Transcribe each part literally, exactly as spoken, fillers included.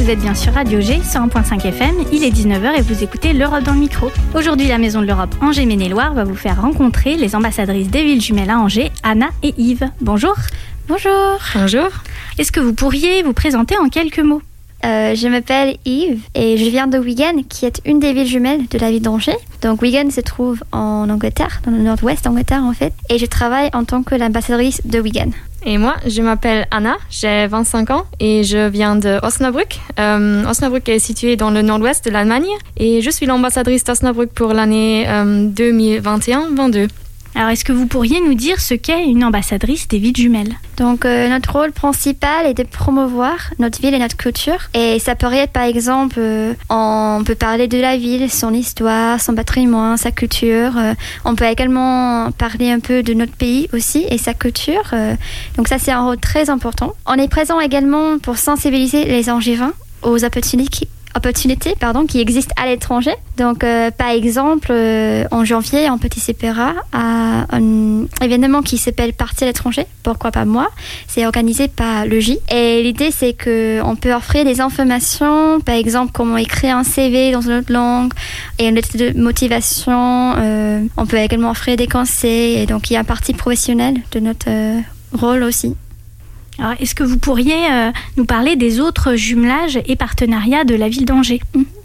vous êtes bien sur Radio G, cent un virgule cinq F M, il est dix-neuf heures et vous écoutez l'Europe dans le micro. Aujourd'hui, la Maison de l'Europe Angers-Maine-et-Loire va vous faire rencontrer les ambassadrices des villes jumelles à Angers, Anna et Yves. Bonjour. Bonjour. Bonjour. Est-ce que vous pourriez vous présenter en quelques mots ? Euh, je m'appelle Yves et je viens de Wigan, qui est une des villes jumelles de la ville d'Angers. Donc Wigan se trouve en Angleterre, dans le nord-ouest d'Angleterre en fait, et je travaille en tant que l'ambassadrice de Wigan. Et moi, je m'appelle Anna, j'ai vingt-cinq ans et je viens de Osnabrück. Euh, Osnabrück est situé dans le nord-ouest de l'Allemagne et je suis l'ambassadrice d'Osnabrück pour l'année euh, deux mille vingt et un vingt-deux. Alors, est-ce que vous pourriez nous dire ce qu'est une ambassadrice des villes jumelles ? Donc, euh, notre rôle principal est de promouvoir notre ville et notre culture. Et ça peut être, par exemple, euh, on peut parler de la ville, son histoire, son patrimoine, sa culture. Euh, on peut également parler un peu de notre pays aussi et sa culture. Euh, donc ça, c'est un rôle très important. On est présent également pour sensibiliser les Angevins aux opportunités opportunités pardon, qui existent à l'étranger. Donc, euh, par exemple, euh, en janvier, on participera à un événement qui s'appelle Partie à l'étranger. Pourquoi pas moi ? C'est organisé par le J. Et l'idée, c'est qu'on peut offrir des informations, par exemple, comment écrire un C V dans une autre langue et une lettre de motivation. Euh, on peut également offrir des conseils. Et donc, il y a une partie professionnelle de notre euh, rôle aussi. Alors, est-ce que vous pourriez euh, nous parler des autres jumelages et partenariats de la ville d'Angers ?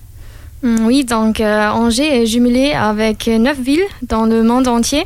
mmh. Oui, donc euh, Angers est jumelé avec neuf villes dans le monde entier.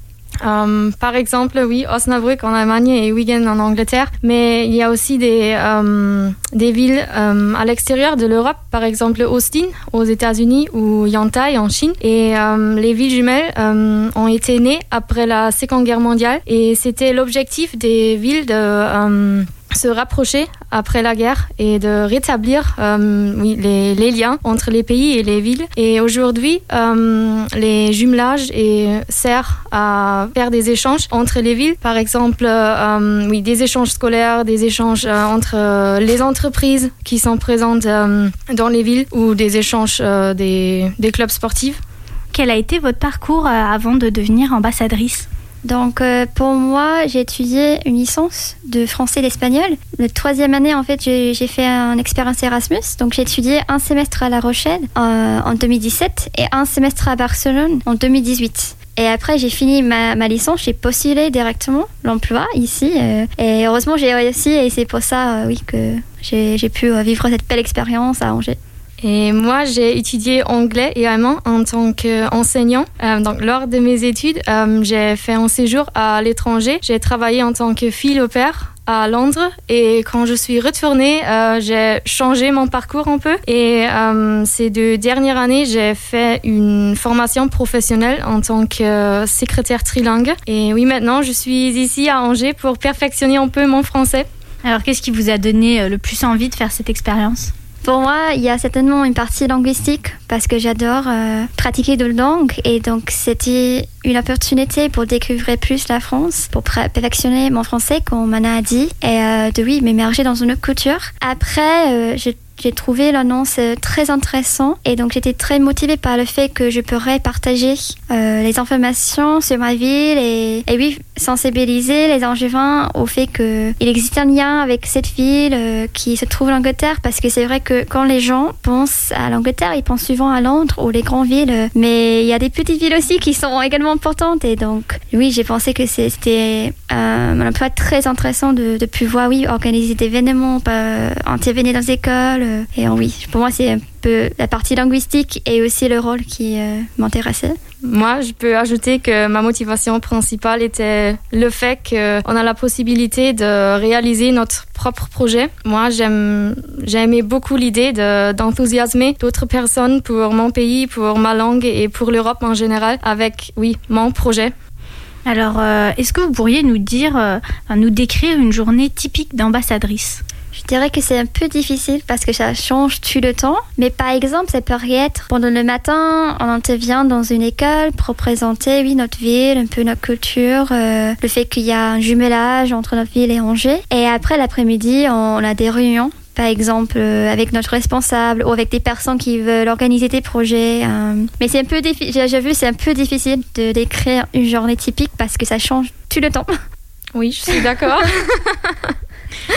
Euh, par exemple, oui, Osnabrück en Allemagne et Wigan en Angleterre, mais il y a aussi des, euh, des villes euh, à l'extérieur de l'Europe, par exemple Austin aux États-Unis ou Yantai en Chine. Et euh, les villes jumelles euh, ont été nées après la Seconde Guerre mondiale et c'était l'objectif des villes de euh, se rapprocher après la guerre et de rétablir euh, oui, les, les liens entre les pays et les villes. Et aujourd'hui, euh, les jumelages et servent à faire des échanges entre les villes. Par exemple, euh, oui, des échanges scolaires, des échanges euh, entre euh, les entreprises qui sont présentes euh, dans les villes ou des échanges euh, des, des clubs sportifs. Quel a été votre parcours euh, avant de devenir ambassadrice ? Donc euh, pour moi, j'ai étudié une licence de français et d'espagnol. La troisième année, en fait, j'ai, j'ai fait une expérience Erasmus. Donc j'ai étudié un semestre à La Rochelle euh, en deux mille dix-sept et un semestre à Barcelone en deux mille dix-huit. Et après, j'ai fini ma, ma licence, j'ai postulé directement l'emploi ici. Euh, et heureusement, j'ai réussi et c'est pour ça euh, oui, que j'ai, j'ai pu euh, vivre cette belle expérience à Angers. Et moi, j'ai étudié anglais et allemand en tant qu'enseignant. Euh, donc, lors de mes études, euh, j'ai fait un séjour à l'étranger. J'ai travaillé en tant que fille au pair à Londres et quand je suis retournée, euh, j'ai changé mon parcours un peu et euh, ces deux dernières années, j'ai fait une formation professionnelle en tant que secrétaire trilingue. Et oui, maintenant, je suis ici à Angers pour perfectionner un peu mon français. Alors, qu'est-ce qui vous a donné le plus envie de faire cette expérience ? Pour moi, il y a certainement une partie linguistique parce que j'adore euh, pratiquer de langues et donc c'était une opportunité pour découvrir plus la France, pour perfectionner mon français comme Mana a dit et euh, de oui m'immerger dans une autre culture. Après, euh, j'ai J'ai trouvé l'annonce très intéressante et donc j'étais très motivée par le fait que je pourrais partager euh, les informations sur ma ville et, et oui, sensibiliser les Angevins au fait qu'il existe un lien avec cette ville euh, qui se trouve en Angleterre parce que c'est vrai que quand les gens pensent à l'Angleterre, ils pensent souvent à Londres ou les grandes villes, mais il y a des petites villes aussi qui sont également importantes et donc oui, j'ai pensé que c'était euh, un emploi très intéressant de, de pouvoir oui, organiser des événements, euh, intervenir dans les écoles. Et oui, pour moi, c'est un peu la partie linguistique et aussi le rôle qui euh, m'intéressait. Moi, je peux ajouter que ma motivation principale était le fait qu'on a la possibilité de réaliser notre propre projet. Moi, j'aime, j'ai aimé beaucoup l'idée de, d'enthousiasmer d'autres personnes pour mon pays, pour ma langue et pour l'Europe en général avec, oui, mon projet. Alors, euh, est-ce que vous pourriez nous dire, euh, nous décrire une journée typique d'ambassadrice ? Je dirais que c'est un peu difficile parce que ça change tout le temps. Mais par exemple, ça peut être pendant le matin, on intervient dans une école pour présenter oui, notre ville, un peu notre culture, euh, le fait qu'il y a un jumelage entre notre ville et Angers. Et après l'après-midi, on a des réunions. Par exemple, euh, avec notre responsable ou avec des personnes qui veulent organiser des projets. Euh. Mais c'est un peu difficile, j'ai, j'ai vu, c'est un peu difficile de décrire une journée typique parce que ça change tout le temps. Oui, je suis d'accord.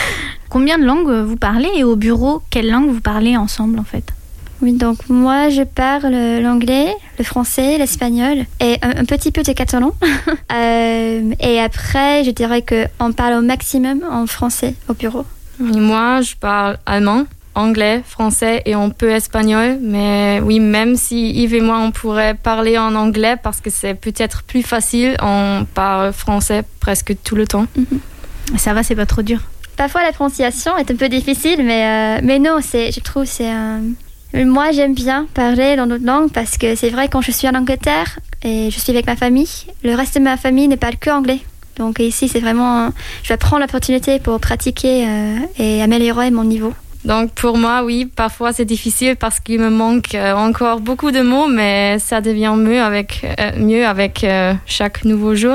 Combien de langues vous parlez et au bureau, quelle langue vous parlez ensemble en fait? Oui, donc moi je parle l'anglais, le français, l'espagnol et un, un petit peu de catalan. euh, et après, je dirais qu'on parle au maximum en français au bureau. Moi, je parle allemand, anglais, français et un peu espagnol. Mais oui, même si Yves et moi, on pourrait parler en anglais parce que c'est peut-être plus facile, on parle français presque tout le temps. Mm-hmm. Ça va, c'est pas trop dur? Parfois, la prononciation est un peu difficile, mais, euh, mais non, c'est, je trouve que c'est un... Moi, j'aime bien parler dans d'autres langues parce que c'est vrai, quand je suis en Angleterre et je suis avec ma famille, le reste de ma famille ne parle que anglais. Donc ici, c'est vraiment... Je vais prendre l'opportunité pour pratiquer euh, et améliorer mon niveau. Donc pour moi, oui, parfois c'est difficile parce qu'il me manque euh, encore beaucoup de mots, mais ça devient mieux avec, euh, mieux avec euh, chaque nouveau jour.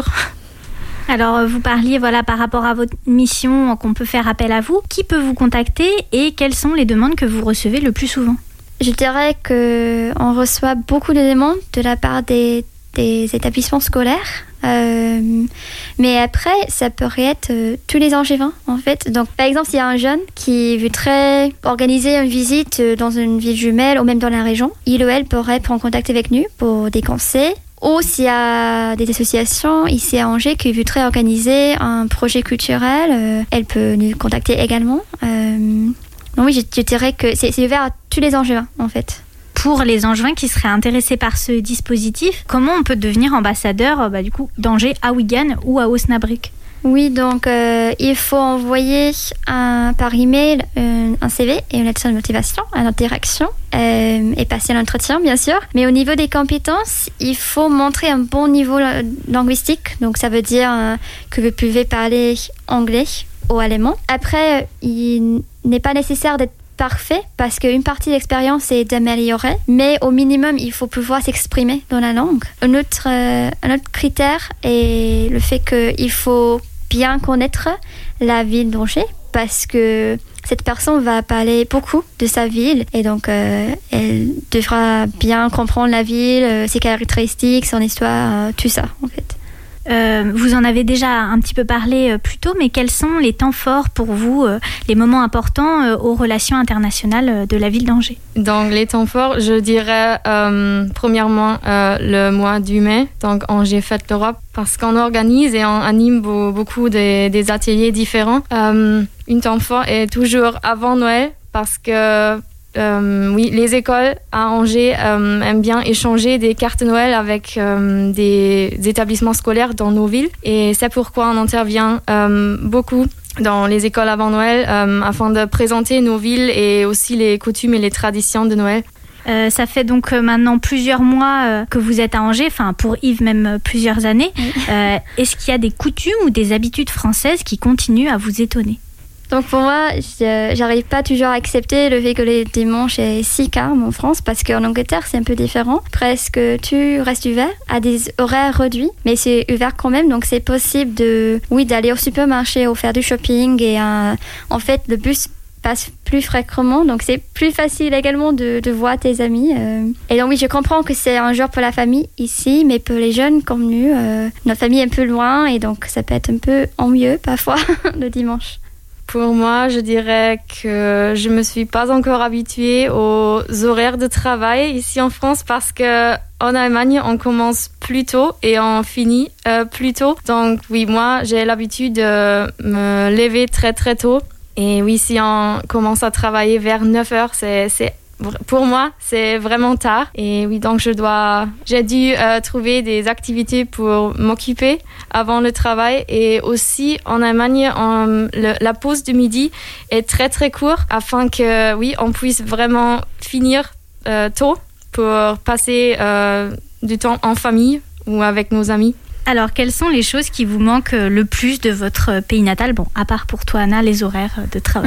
Alors, vous parliez voilà, par rapport à votre mission qu'on peut faire appel à vous. Qui peut vous contacter et quelles sont les demandes que vous recevez le plus souvent? Je dirais qu'on reçoit beaucoup de demandes de la part des, des établissements scolaires. Euh, mais après, ça pourrait être euh, tous les Angevins, en fait. Donc, par exemple, s'il y a un jeune qui voudrait organiser une visite dans une ville jumelle ou même dans la région, il ou elle pourrait prendre contact avec nous pour des conseils. Ou s'il y a des associations ici à Angers qui voudraient organiser un projet culturel, euh, elle peut nous contacter également. Euh, donc oui, je, je dirais que c'est, c'est ouvert à tous les Angevins, en fait. Pour les Angevins qui seraient intéressés par ce dispositif, comment on peut devenir ambassadeur bah, du coup, d'Angers à Wigan ou à Osnabrück? Oui, donc euh, il faut envoyer un, par email un, un C V et une lettre de motivation à notre direction euh, et passer l'entretien, bien sûr. Mais au niveau des compétences, il faut montrer un bon niveau linguistique. Donc ça veut dire euh, que vous pouvez parler anglais ou allemand. Après, il n'est pas nécessaire d'être parfait parce qu'une partie de l'expérience est d'améliorer, mais au minimum il faut pouvoir s'exprimer dans la langue. Un autre, euh, un autre critère est le fait qu'il faut bien connaître la ville d'Angers parce que cette personne va parler beaucoup de sa ville et donc euh, elle devra bien comprendre la ville, euh, ses caractéristiques, son histoire, euh, tout ça en fait. Euh, vous en avez déjà un petit peu parlé euh, plus tôt, mais quels sont les temps forts pour vous, euh, les moments importants euh, aux relations internationales euh, de la ville d'Angers? Donc les temps forts, je dirais euh, premièrement euh, le mois du mai, donc Angers Fête l'Europe, parce qu'on organise et on anime beau, beaucoup des, des ateliers différents. Euh, une temps fort est toujours avant Noël, parce que Euh, oui, les écoles à Angers euh, aiment bien échanger des cartes Noël avec euh, des, des établissements scolaires dans nos villes et c'est pourquoi on intervient euh, beaucoup dans les écoles avant Noël euh, afin de présenter nos villes et aussi les coutumes et les traditions de Noël. Euh, ça fait donc euh, maintenant plusieurs mois euh, que vous êtes à Angers, enfin pour Yves même euh, plusieurs années. Euh, est-ce qu'il y a des coutumes ou des habitudes françaises qui continuent à vous étonner? Donc pour moi, je, j'arrive pas toujours à accepter le fait que les dimanches est si calme en France parce qu'en Angleterre c'est un peu différent. Presque tu restes ouvert à des horaires réduits, mais c'est ouvert quand même. Donc c'est possible de, oui, d'aller au supermarché ou faire du shopping et euh, en fait le bus passe plus fréquemment, donc c'est plus facile également de, de voir tes amis. Euh. Et donc oui, je comprends que c'est un jour pour la famille ici, mais pour les jeunes comme nous, euh, notre famille est un peu loin et donc ça peut être un peu ennuyeux parfois le dimanche. Pour moi, je dirais que je me suis pas encore habituée aux horaires de travail ici en France parce que en Allemagne, on commence plus tôt et on finit euh, plus tôt. Donc oui, moi, j'ai l'habitude de me lever très très tôt. Et oui, si on commence à travailler vers neuf heures, c'est, c'est pour moi, c'est vraiment tard. Et oui, donc je dois, j'ai dû euh, trouver des activités pour m'occuper avant le travail. Et aussi, en Allemagne, on, le, la pause du midi est très, très courte afin que, oui, on puisse vraiment finir euh, tôt pour passer euh, du temps en famille ou avec nos amis. Alors, quelles sont les choses qui vous manquent le plus de votre pays natal? Bon, à part pour toi, Anna, les horaires de travail.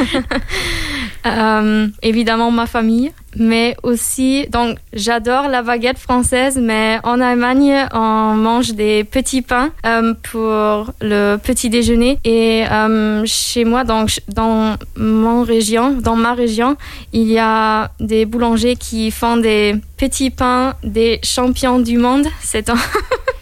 euh, évidemment, ma famille, mais aussi, donc, j'adore la baguette française, mais en Allemagne, on mange des petits pains euh, pour le petit déjeuner. Et euh, chez moi, donc, dans mon région, dans ma région, il y a des boulangers qui font des petits pains des champions du monde. C'est un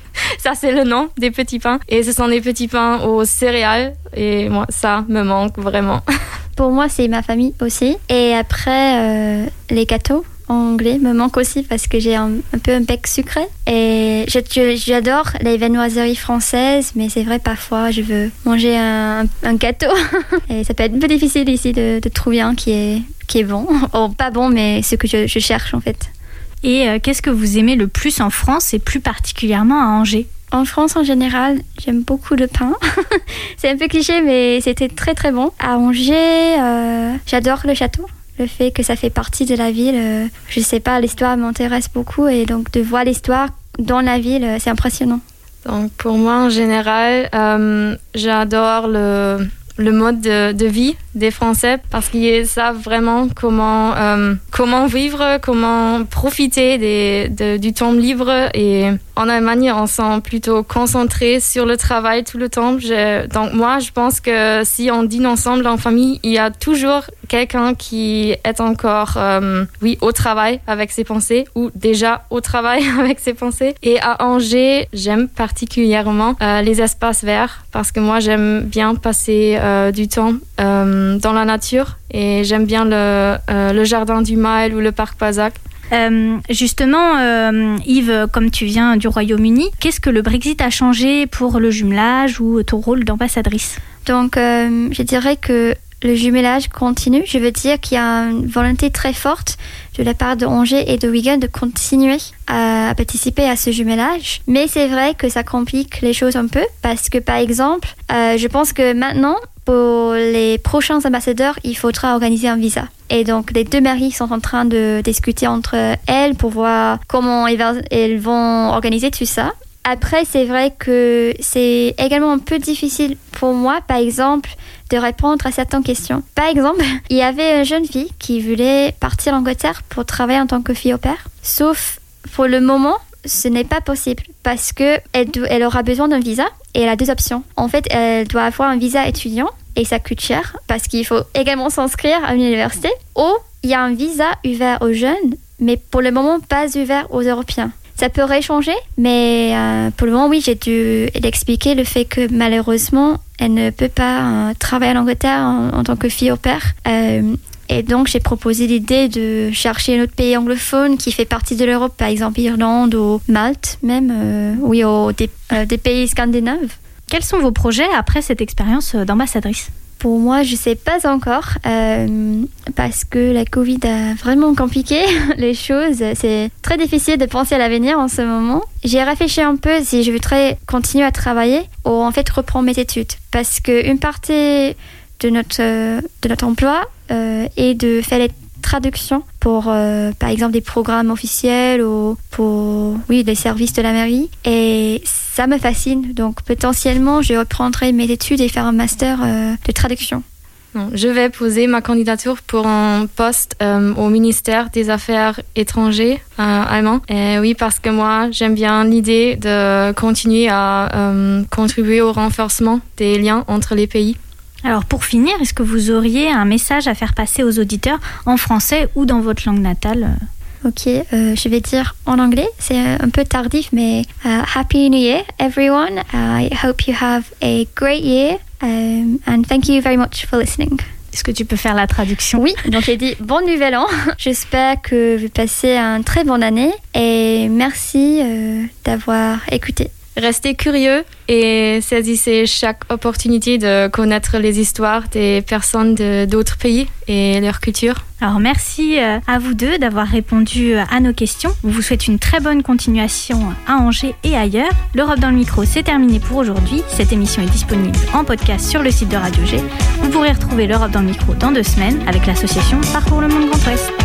Ça, c'est le nom des petits pains. Et ce sont des petits pains aux céréales. Et moi, ça me manque vraiment. Pour moi, c'est ma famille aussi. Et après, euh, les gâteaux en anglais me manquent aussi parce que j'ai un, un peu un bec sucré. Et j'adore les viennoiseries françaises, mais c'est vrai, parfois, je veux manger un, un gâteau. Et ça peut être un peu difficile ici de, de trouver un qui est, qui est bon. Oh, pas bon, mais ce que je, je cherche en fait. Et euh, qu'est-ce que vous aimez le plus en France et plus particulièrement à Angers ? En France, en général, j'aime beaucoup le pain. C'est un peu cliché, mais c'était très très bon. À Angers, euh, j'adore le château. Le fait que ça fait partie de la ville, euh, je sais pas, l'histoire m'intéresse beaucoup. Et donc de voir l'histoire dans la ville, c'est impressionnant. Donc pour moi, en général, euh, j'adore le... le mode de, de vie des Français parce qu'ils savent vraiment comment, euh, comment vivre, comment profiter des, de, du temps libre. Et en Allemagne, on s'est plutôt concentré sur le travail tout le temps. Je, donc moi, je pense que si on dîne ensemble en famille, il y a toujours quelqu'un qui est encore euh, oui, au travail avec ses pensées ou déjà au travail avec ses pensées. Et à Angers, j'aime particulièrement euh, les espaces verts parce que moi, j'aime bien passer euh, du temps euh, dans la nature et j'aime bien le, euh, le jardin du Mail ou le parc Pazac. Euh, justement, euh, Yves, comme tu viens du Royaume-Uni, qu'est-ce que le Brexit a changé pour le jumelage ou ton rôle d'ambassadrice ? Donc, euh, je dirais que le jumelage continue. Je veux dire qu'il y a une volonté très forte de la part de Angers et de Wigan de continuer à, à participer à ce jumelage. Mais c'est vrai que ça complique les choses un peu parce que, par exemple, euh, je pense que maintenant, pour les prochains ambassadeurs, il faudra organiser un visa. Et donc, les deux mairies sont en train de discuter entre elles pour voir comment elles vont organiser tout ça. Après, c'est vrai que c'est également un peu difficile pour moi, par exemple, de répondre à certaines questions. Par exemple, il y avait une jeune fille qui voulait partir en Angleterre pour travailler en tant que fille au pair. Sauf, pour le moment, ce n'est pas possible parce qu'elle elle aura besoin d'un visa et elle a deux options. En fait, elle doit avoir un visa étudiant et ça coûte cher parce qu'il faut également s'inscrire à une université. Ou il y a un visa ouvert aux jeunes, mais pour le moment, pas ouvert aux Européens. Ça pourrait changer, mais euh, pour le moment, oui, j'ai dû expliquer le fait que malheureusement, elle ne peut pas euh, travailler en Angleterre en, en tant que fille au pair. Euh, et donc, j'ai proposé l'idée de chercher un autre pays anglophone qui fait partie de l'Europe, par exemple Irlande ou Malte même, euh, oui, ou des, euh, des pays scandinaves. Quels sont vos projets après cette expérience d'ambassadrice ? Pour moi, je ne sais pas encore euh, parce que la Covid a vraiment compliqué les choses. C'est très difficile de penser à l'avenir en ce moment. J'ai réfléchi un peu si je voudrais continuer à travailler ou en fait reprendre mes études parce qu'une partie de notre, de notre emploi euh, est de faire les traductions pour, euh, par exemple, des programmes officiels ou pour oui, des services de la mairie. Et ça me fascine. Donc, potentiellement, je reprendrai mes études et faire un master euh, de traduction. Je vais poser ma candidature pour un poste euh, au ministère des Affaires étrangères euh, allemand. Et oui, parce que moi, j'aime bien l'idée de continuer à euh, contribuer au renforcement des liens entre les pays. Alors pour finir, est-ce que vous auriez un message à faire passer aux auditeurs en français ou dans votre langue natale ? Ok, euh, je vais dire en anglais, c'est un peu tardif, mais uh, Happy New Year everyone. I hope you have a great year um, and thank you very much for listening. Est-ce que tu peux faire la traduction ? Oui, donc j'ai dit bon nouvel an. J'espère que vous passez une très bonne année et merci euh, d'avoir écouté. Restez curieux et saisissez chaque opportunité de connaître les histoires des personnes de, d'autres pays et leur culture. Alors merci à vous deux d'avoir répondu à nos questions. On vous souhaite une très bonne continuation à Angers et ailleurs. L'Europe dans le micro, c'est terminé pour aujourd'hui. Cette émission est disponible en podcast sur le site de Radio G. Vous pourrez retrouver l'Europe dans le micro dans deux semaines avec l'association Parcours le Monde Grand Ouest.